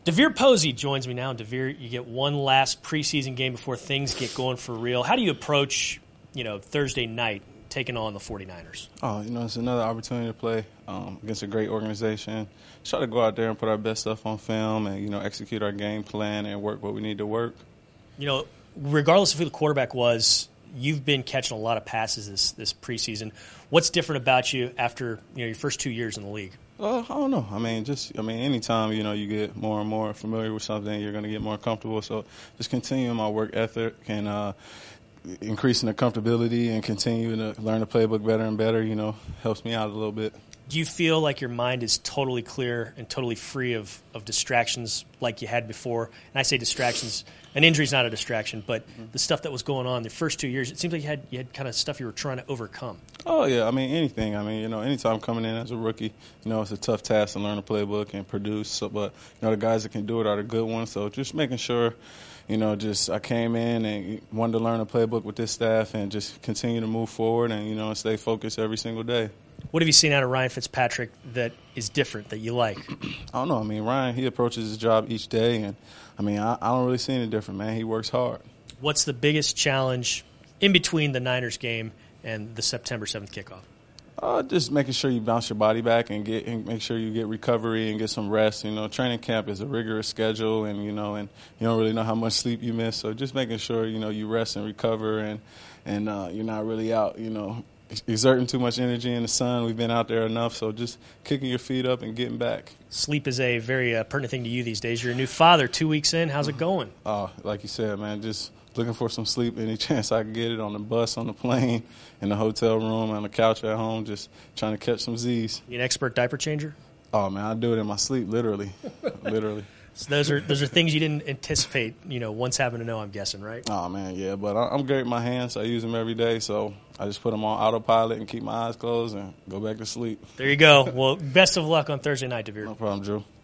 DeVere Posey joins me now. And DeVere, you get one last preseason game before things get going for real. How do you approach, Thursday night taking on the 49ers? It's another opportunity to play against a great organization. Try to go out there and put our best stuff on film and, execute our game plan and work what we need to work. Regardless of who the quarterback was, you've been catching a lot of passes this preseason. What's different about you after your first 2 years in the league? I don't know. Anytime, you get more and more familiar with something, you're going to get more comfortable. So just continuing my work ethic and increasing the comfortability and continuing to learn the playbook better and better, helps me out a little bit. Do you feel like your mind is totally clear and totally free of distractions like you had before? And I say distractions, an injury's not a distraction, but the stuff that was going on the first 2 years, it seems like you had kind of stuff you were trying to overcome. Oh, yeah. Anything. Anytime coming in as a rookie, it's a tough task to learn the playbook and produce. So, but, the guys that can do it are the good ones. So just making sure, I came in and wanted to learn the playbook with this staff and just continue to move forward and, stay focused every single day. What have you seen out of Ryan Fitzpatrick that is different, that you like? I don't know. Ryan, he approaches his job each day, and, I don't really see any different, man. He works hard. What's the biggest challenge in between the Niners game and the September 7th kickoff? Just making sure you bounce your body back and make sure you get recovery and get some rest. Training camp is a rigorous schedule, and you don't really know how much sleep you miss. So just making sure you rest and recover, and you're not really out exerting too much energy in the sun. We've been out there enough, so just kicking your feet up and getting back. Sleep is a very pertinent thing to you these days. You're a new father 2 weeks in. How's it going? Like you said, man, just looking for some sleep any chance I can get it, on the bus, on the plane, in the hotel room, on the couch at home, just trying to catch some Z's. You an expert diaper changer? Oh, man, I do it in my sleep, literally. Literally. So those are things you didn't anticipate, once having to know, I'm guessing, right? Oh, man, yeah, but I'm great with my hands. I use them every day, so I just put them on autopilot and keep my eyes closed and go back to sleep. There you go. Well, best of luck on Thursday night, DeVere. No problem, Drew.